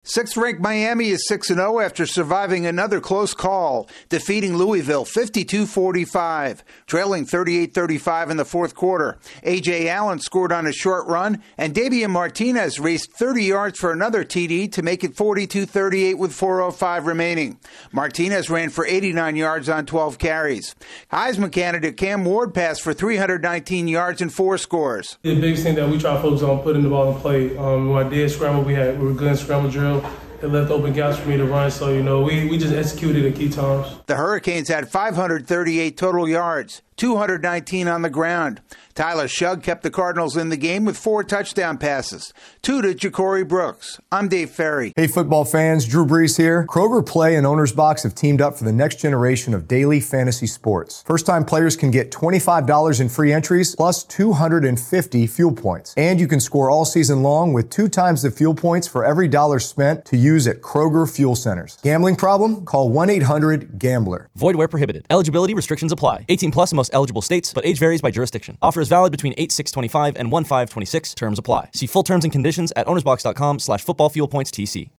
Sixth-ranked Miami is 6-0 after surviving another close call, defeating Louisville 52-45, trailing 38-35 in the fourth quarter. A.J. Allen scored on a short run, and Damian Martinez raced 30 yards for another TD to make it 42-38 with 4:05 remaining. Martinez ran for 89 yards on 12 carries. Heisman candidate Cam Ward passed for 319 yards and 4 scores. The biggest thing that we try to focus on putting the ball in play. When I did scramble, we were good in scramble drill. It left open gaps for me to run, so, we just executed at key times. The Hurricanes had 538 total yards, 219 on the ground. Tyler Shugg kept the Cardinals in the game with 4 touchdown passes, 2 to Ja'Cory Brooks. I'm Dave Ferry. Hey, football fans, Drew Brees here. Kroger Play and Owner's Box have teamed up for the next generation of daily fantasy sports. First-time players can get $25 in free entries plus 250 fuel points. And you can score all season long with 2 times the fuel points for every dollar spent to use at Kroger Fuel Centers. Gambling problem? Call 1-800-GAMBLER. Void where prohibited. Eligibility restrictions apply. 18 plus in most eligible states, but age varies by jurisdiction. Offer is valid between 8/6/25 and 1/5/26. Terms apply. See full terms and conditions at ownersbox.com/footballfuelpointstc.